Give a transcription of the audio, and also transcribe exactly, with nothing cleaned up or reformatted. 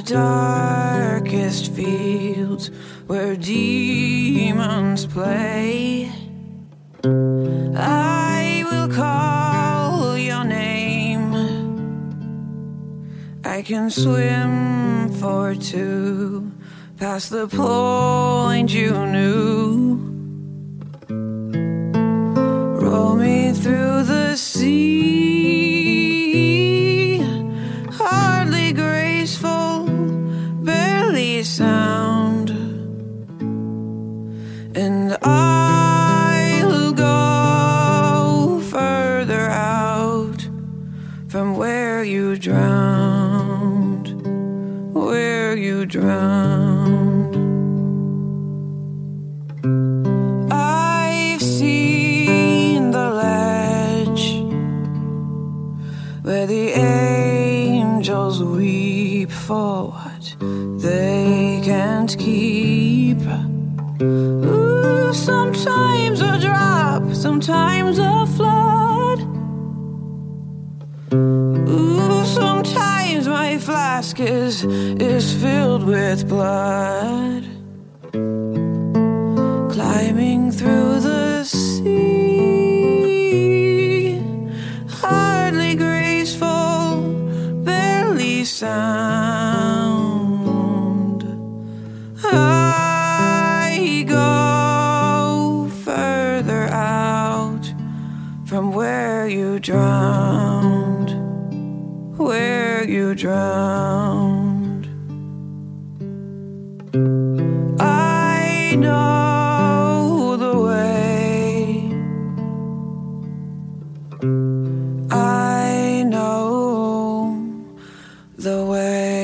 darkest fields where demons play, I will call your name. I can swim for two past the point you knew. Roll me through the sea, hardly graceful, barely sound, and I'll go further out from where you drowned, where you drowned. I've seen the ledge where the angels weep for what they can't keep. Ooh, sometimes a drop, sometimes a flood. Ooh, sometimes my flask is, is filled with blood. Climbing through the sea, hardly graceful, barely sound. I go further out from where you drowned, where you drowned. I know the way, I know the way.